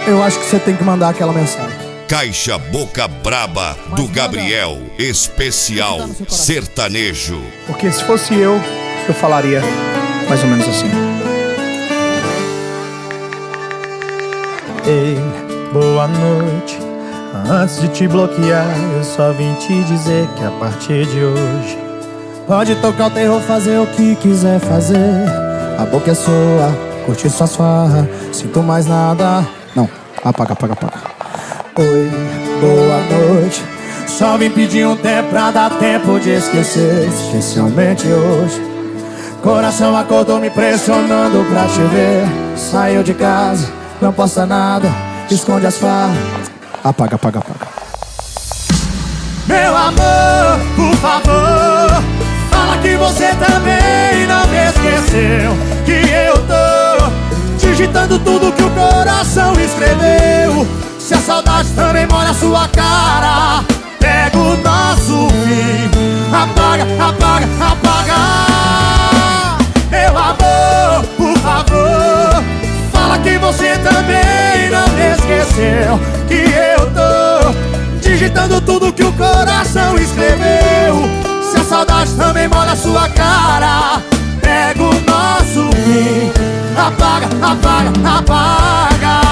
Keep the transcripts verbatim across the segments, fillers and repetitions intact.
Eu acho que você tem que mandar aquela mensagem. Caixa Boca Braba do Gabriel, especial sertanejo. Porque se fosse eu, eu falaria mais ou menos assim. Ei, boa noite. Antes de te bloquear, eu só vim te dizer que a partir de hoje pode tocar o terror, fazer o que quiser fazer. A boca é sua, curtir suas farras, sinto mais nada. Não, apaga, apaga, apaga. Oi, boa noite. Só vim pedir um tempo pra dar tempo de esquecer, especialmente hoje. Coração acordou me pressionando pra te ver. Saiu de casa, não posta nada, esconde as farras. Apaga, apaga, apaga. Meu amor, por favor, fala que você também não me esqueceu. Que eu tô digitando tudo que o coração escreveu. Se a saudade também molha a sua cara, pega o nosso fim. Apaga, apaga, apaga. Meu amor, por favor, fala que você também não me esqueceu. Que eu tô digitando tudo que o coração escreveu. Se a saudade também molha a sua cara, pega o nosso fim. Apaga, apaga, apaga.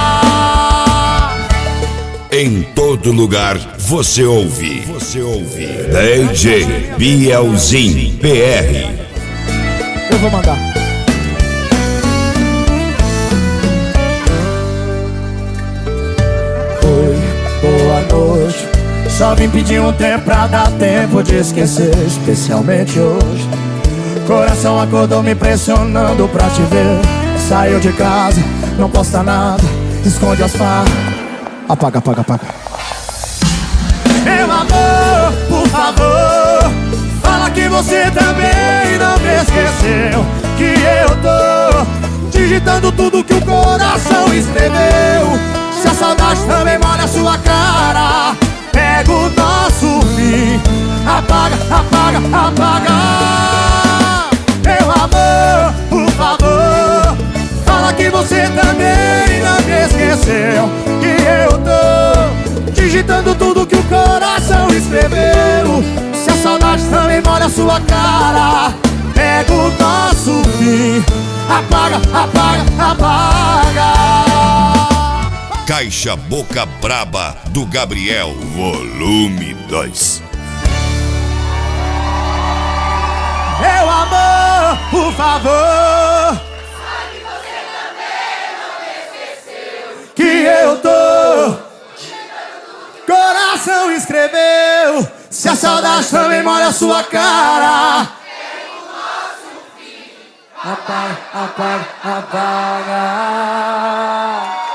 Em todo lugar você ouve, você ouve D J Bielzinho P R. Eu vou mandar. Oi, boa noite. Só vim pedir um tempo pra dar tempo de esquecer, especialmente hoje. Coração acordou me pressionando pra te ver. Saiu de casa, não posta nada, esconde as farras. Apaga, apaga, apaga. Meu amor, por favor, fala que você também não me esqueceu. Que eu tô digitando tudo que o coração escreveu. Se a saudade também molha a sua cara, pega o nosso fim. Apaga, apaga, apaga. Meu amor, por favor, fala que você também não me esqueceu. Que eu tô digitando tudo que o coração escreveu. Se a saudade também molha a sua cara, pega o nosso fim. Apaga, apaga, apaga. Caixa Boca Braba do Gabriel, volume dois. Meu amor, por favor, Sabe que você também não me esqueceu. que eu tô coração escreveu. Se a saudade também molha a sua cara, É o nosso fim. apaga, apaga, apaga.